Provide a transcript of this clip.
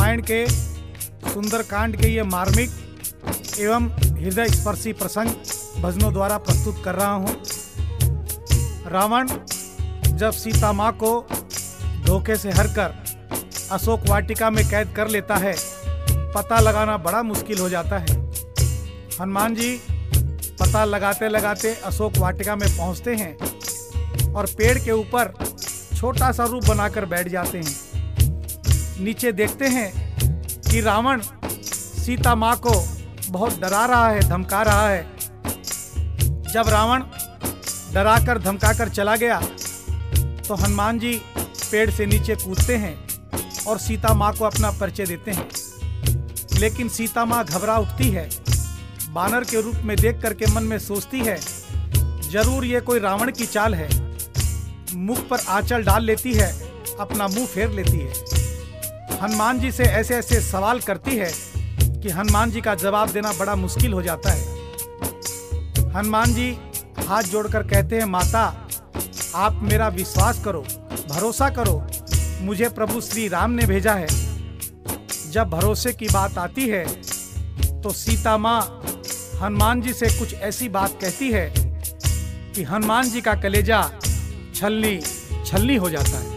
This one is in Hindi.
रामायण के सुंदरकांड के ये मार्मिक एवं हृदय स्पर्शी प्रसंग भजनों द्वारा प्रस्तुत कर रहा हूँ। रावण जब सीता माँ को धोखे से हरकर अशोक वाटिका में कैद कर लेता है, पता लगाना बड़ा मुश्किल हो जाता है। हनुमान जी पता लगाते लगाते अशोक वाटिका में पहुँचते हैं और पेड़ के ऊपर छोटा सा रूप बनाकर बैठ जाते हैं। नीचे देखते हैं कि रावण सीता माँ को बहुत डरा रहा है, धमका रहा है। जब रावण डराकर धमकाकर चला गया तो हनुमान जी पेड़ से नीचे कूदते हैं और सीता माँ को अपना परिचय देते हैं। लेकिन सीता माँ घबरा उठती है, बानर के रूप में देख करके मन में सोचती है जरूर ये कोई रावण की चाल है। मुख पर आंचल डाल लेती है, अपना मुंह फेर लेती है। हनुमान जी से ऐसे ऐसे सवाल करती है कि हनुमान जी का जवाब देना बड़ा मुश्किल हो जाता है। हनुमान जी हाथ जोड़कर कहते हैं, माता आप मेरा विश्वास करो, भरोसा करो, मुझे प्रभु श्री राम ने भेजा है। जब भरोसे की बात आती है तो सीता माँ हनुमान जी से कुछ ऐसी बात कहती है कि हनुमान जी का कलेजा छलनी छलनी हो जाता है।